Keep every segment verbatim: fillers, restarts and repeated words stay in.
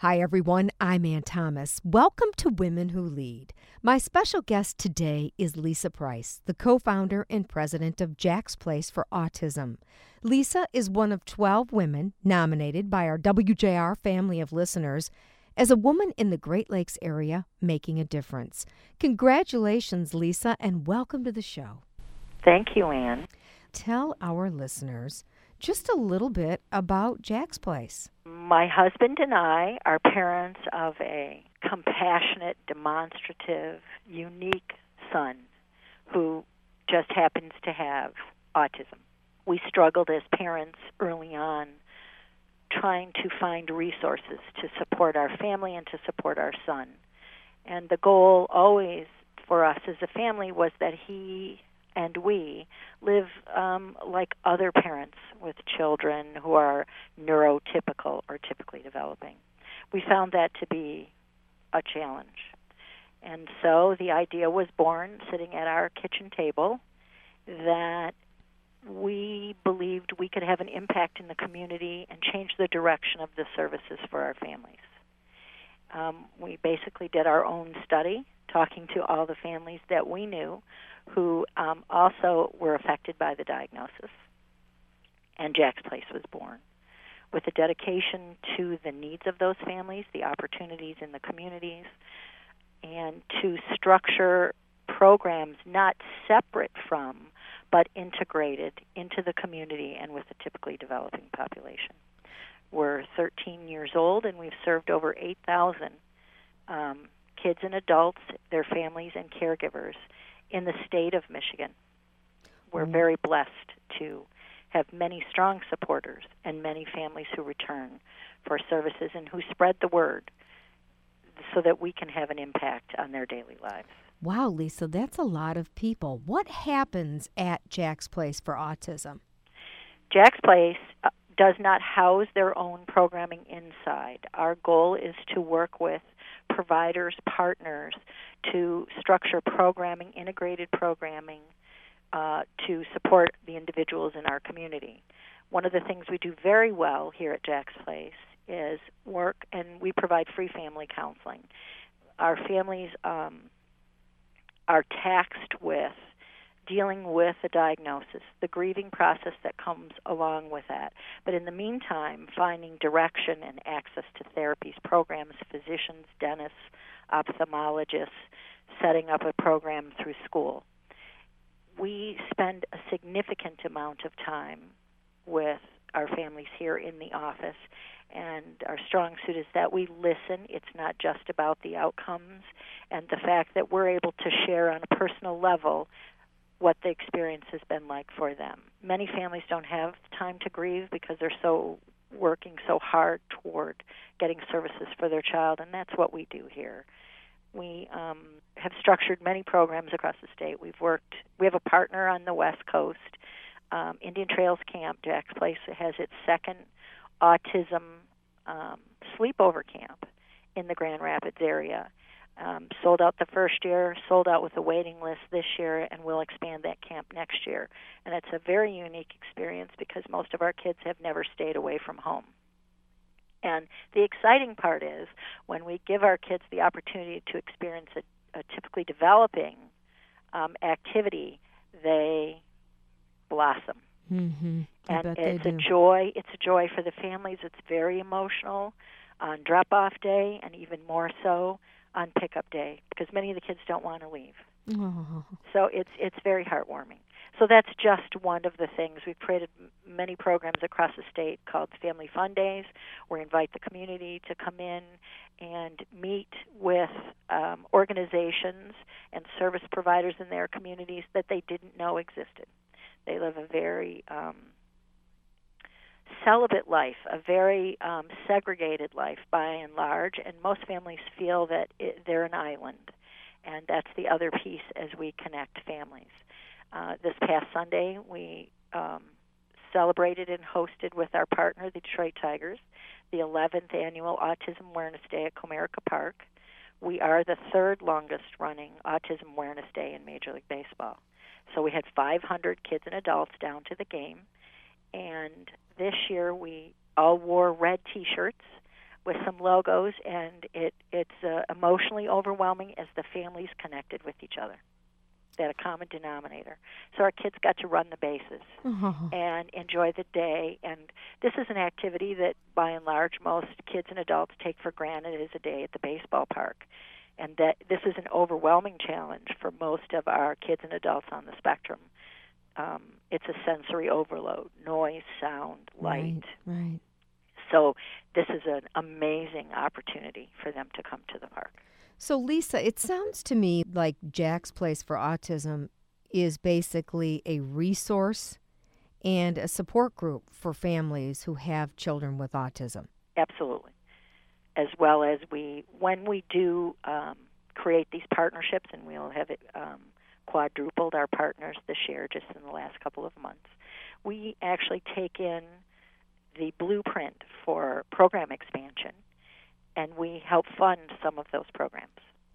Hi, everyone. I'm Ann Thomas. Welcome to Women Who Lead. My special guest today is Lisa Price, the co-founder and president of Jack's Place for Autism. Lisa is one of twelve women nominated by our W J R family of listeners as a woman in the Great Lakes area making a difference. Congratulations, Lisa, and welcome to the show. Thank you, Ann. Tell our listeners just a little bit about Jack's Place. My husband and I are parents of a compassionate, demonstrative, unique son who just happens to have autism. We struggled as parents early on trying to find resources to support our family and to support our son. And the goal always for us as a family was that he and we live um, like other parents with children who are neurotypical or typically developing. We found that to be a challenge. And so the idea was born sitting at our kitchen table that we believed we could have an impact in the community and change the direction of the services for our families. Um, we basically did our own study, talking to all the families that we knew who um, also were affected by the diagnosis, and Jack's Place was born. With a dedication to the needs of those families, the opportunities in the communities, and to structure programs not separate from, but integrated into the community and with the typically developing population. We're thirteen years old, and we've served over eight thousand um, kids and adults, their families, and caregivers in the state of Michigan. We're very blessed to have many strong supporters and many families who return for services and who spread the word so that we can have an impact on their daily lives. Wow, Lisa, that's a lot of people. What happens at Jack's Place for Autism? Jack's Place uh, does not house their own programming inside. Our goal is to work with providers, partners, to structure programming, integrated programming, uh, to support the individuals in our community. One of the things we do very well here at Jack's Place is work, and we provide free family counseling. Our families um, are taxed with dealing with the diagnosis, the grieving process that comes along with that. But in the meantime, finding direction and access to therapies, programs, physicians, dentists, ophthalmologists, setting up a program through school. We spend a significant amount of time with our families here in the office, and our strong suit is that we listen. It's not just about the outcomes, and the fact that we're able to share on a personal level what the experience has been like for them. Many families don't have time to grieve because they're so working so hard toward getting services for their child, and that's what we do here. We um, have structured many programs across the state. We've worked, we have a partner on the West Coast, um, Indian Trails Camp. Jack's Place has its second autism um, sleepover camp in the Grand Rapids area. Um, sold out the first year, sold out with a waiting list this year, and we'll expand that camp next year. And it's a very unique experience because most of our kids have never stayed away from home. And the exciting part is when we give our kids the opportunity to experience a, a typically developing um, activity, they blossom. Mm-hmm. I and bet it's they a do. joy. It's a joy for the families. It's very emotional on drop-off day, and even more so on pickup day, because many of the kids don't want to leave. Oh. So it's it's very heartwarming. So that's just one of the things. We've created m- many programs across the state called Family Fun Days, where we invite the community to come in and meet with um, organizations and service providers in their communities that they didn't know existed. They live a very um, celibate life, a very um, segregated life by and large, and most families feel that it, they're an island, and that's the other piece as we connect families. Uh, this past Sunday, we um, celebrated and hosted with our partner, the Detroit Tigers, the eleventh annual Autism Awareness Day at Comerica Park. We are the third longest-running Autism Awareness Day in Major League Baseball. So we had five hundred kids and adults down to the game, and this year we all wore red T-shirts with some logos, and it it's uh, emotionally overwhelming as the families connected with each other. They had a common denominator. So our kids got to run the bases Oh. and enjoy the day. And this is an activity that, by and large, most kids and adults take for granted as a day at the baseball park. And that this is an overwhelming challenge for most of our kids and adults on the spectrum. Um, it's a sensory overload, noise, sound, light. Right, right. So this is an amazing opportunity for them to come to the park. So, Lisa, it sounds to me like Jack's Place for Autism is basically a resource and a support group for families who have children with autism. Absolutely. As well as we, when we do um, create these partnerships, and we'll have it, um, quadrupled our partners this year just in the last couple of months, we actually take in the blueprint for program expansion, and we help fund some of those programs.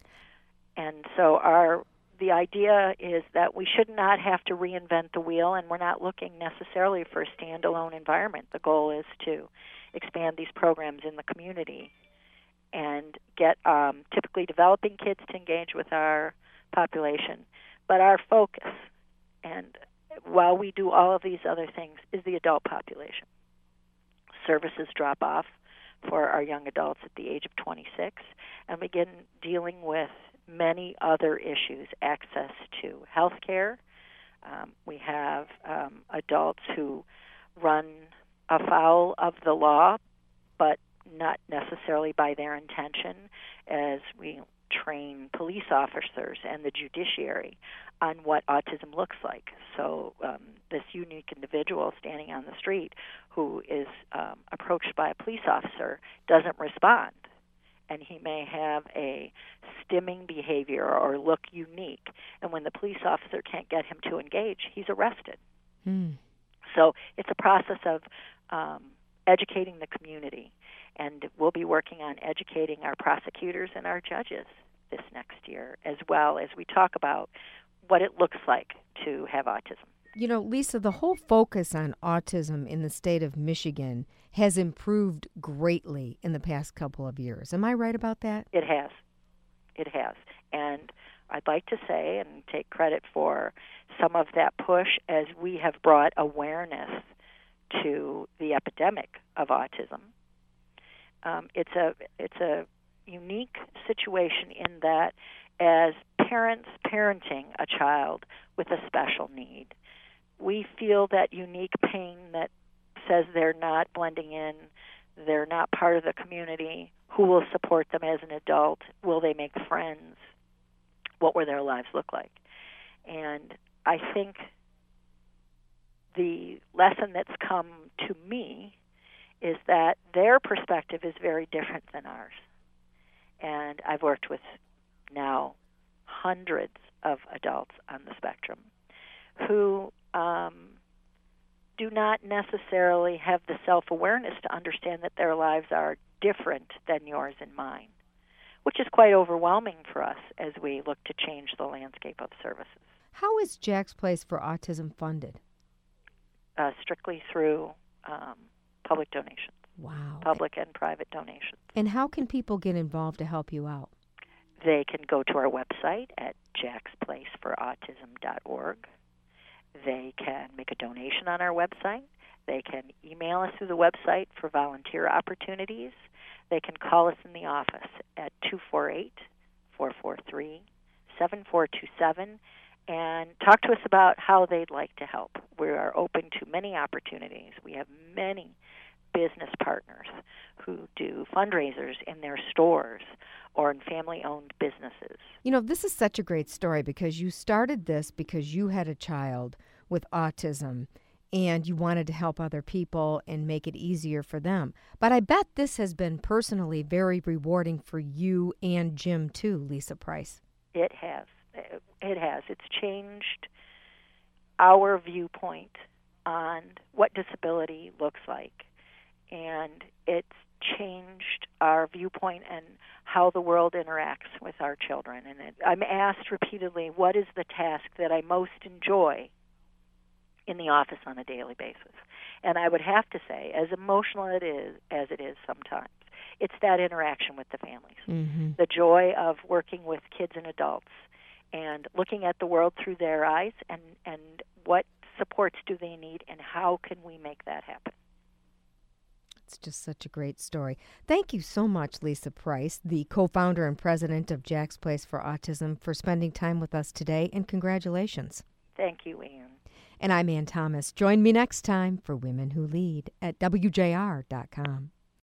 And so our the idea is that we should not have to reinvent the wheel, and we're not looking necessarily for a standalone environment. The goal is to expand these programs in the community and get um, typically developing kids to engage with our population. But our focus, and while we do all of these other things, is the adult population. Services drop off for our young adults at the age of twenty-six and begin dealing with many other issues, access to health care. Um, we have um, adults who run afoul of the law, but not necessarily by their intention, as we train police officers and the judiciary on what autism looks like. So um, this unique individual standing on the street who is um, approached by a police officer doesn't respond, and he may have a stimming behavior or look unique, and when the police officer can't get him to engage, he's arrested. Hmm. So it's a process of um, educating the community, and we'll be working on educating our prosecutors and our judges this next year, as well as we talk about what it looks like to have autism. You know, Lisa, the whole focus on autism in the state of Michigan has improved greatly in the past couple of years. Am I right about that? It has. It has. And I'd like to say and take credit for some of that push as we have brought awareness to the epidemic of autism. Um, it's a it's a unique situation in that as parents parenting a child with a special need, we feel that unique pain that says they're not blending in, they're not part of the community, who will support them as an adult, will they make friends, what will their lives look like. And I think the lesson that's come to me is that their perspective is very different than ours. And I've worked with now hundreds of adults on the spectrum who um, do not necessarily have the self-awareness to understand that their lives are different than yours and mine, which is quite overwhelming for us as we look to change the landscape of services. How is Jack's Place for Autism funded? Uh, strictly through um, public donations. Wow. Public and private donations. And how can people get involved to help you out? They can go to our website at jacks place for autism dot org. They can make a donation on our website. They can email us through the website for volunteer opportunities. They can call us in the office at two four eight, four four three, seven four two seven and talk to us about how they'd like to help. We are open to many opportunities. We have many business partners who do fundraisers in their stores or in family-owned businesses. You know, this is such a great story because you started this because you had a child with autism and you wanted to help other people and make it easier for them. But I bet this has been personally very rewarding for you and Jim too, Lisa Price. It has. It has. It's changed our viewpoint on what disability looks like. And it's changed our viewpoint and how the world interacts with our children. And it, I'm asked repeatedly, what is the task that I most enjoy in the office on a daily basis? And I would have to say, as emotional it is, as it is sometimes, it's that interaction with the families, Mm-hmm. the joy of working with kids and adults and looking at the world through their eyes, and, and what supports do they need and how can we make that happen. It's just such a great story. Thank you so much, Lisa Price, the co-founder and president of Jack's Place for Autism, for spending time with us today, and congratulations. Thank you, Ann. And I'm Ann Thomas. Join me next time for Women Who Lead at W J R dot com.